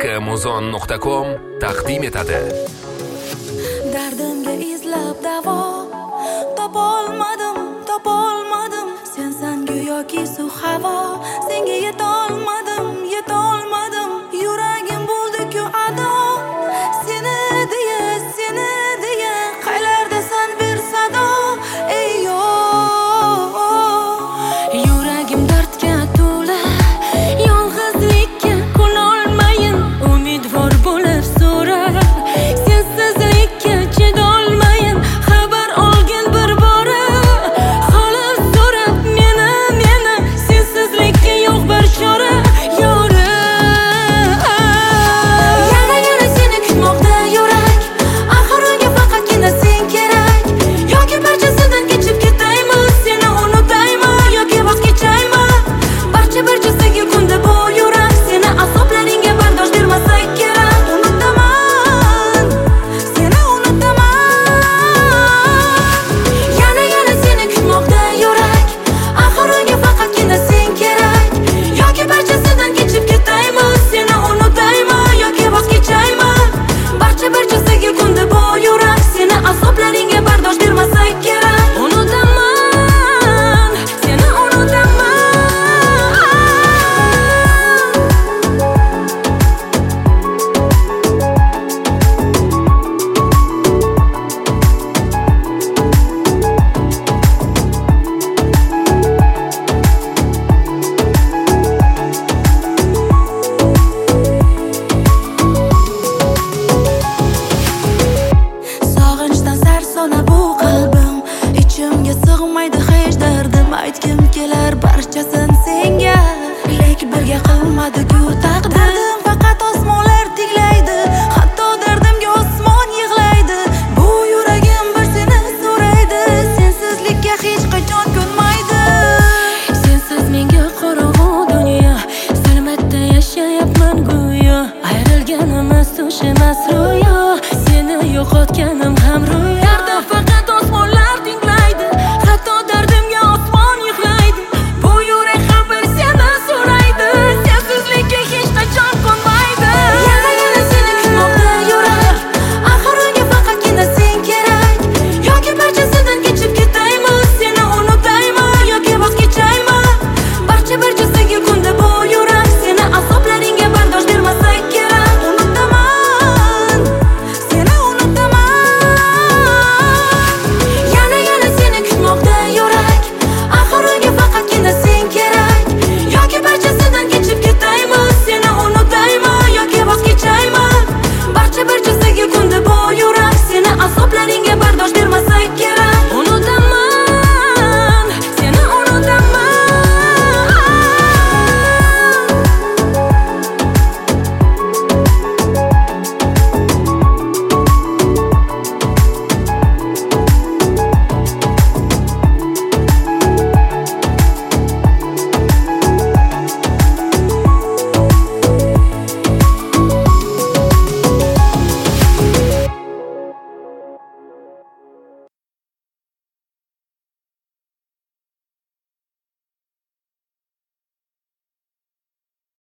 Muzon.com taqdim etadi. Dardimga izlab davo topolmadim. Sensan go'yoki suv havo, senga yetolmadim. Yuragim bo'ldi-ku ado, seni deya qaylardasan bir sado. Ey yo, yuragim dardga to'la, yolg'izlikka qo'nolmayin, umidvor bo'lib so'rar, sensizlikka chidolmayin, xabar olgin bir bora, xolis so'rab meni, sensizlikka yo'q bir chora. Aytgim kelar barchasin senga, lek birga qilmadi-ku taqdir. Dardim faqat osmonlar tinglaydi, hatto dardimga osmon yig'laydi. Bu yuragim bir seni so'raydi, sensizlikka hech qachon ko'nmaydi. Sensiz menga qorong'u dunyo, zulmatda yashayapman go'yo, ayrilganimiz tush emas ro'yo.